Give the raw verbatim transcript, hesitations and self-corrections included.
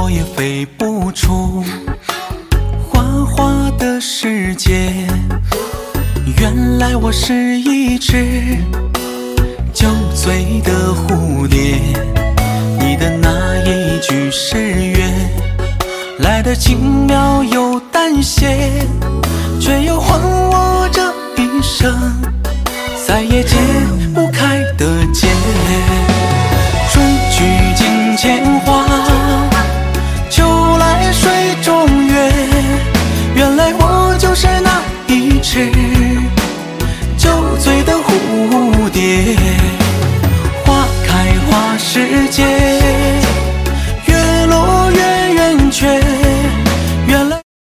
我也飞不出花花的世界。原来我是一只酒醉的蝴蝶，你的那一句誓约来得轻描又淡写，却又还我这一生再也解不开的结。春去境迁花，秋来水中月，原来我就是那一只酒醉的蝴蝶。花开花时节，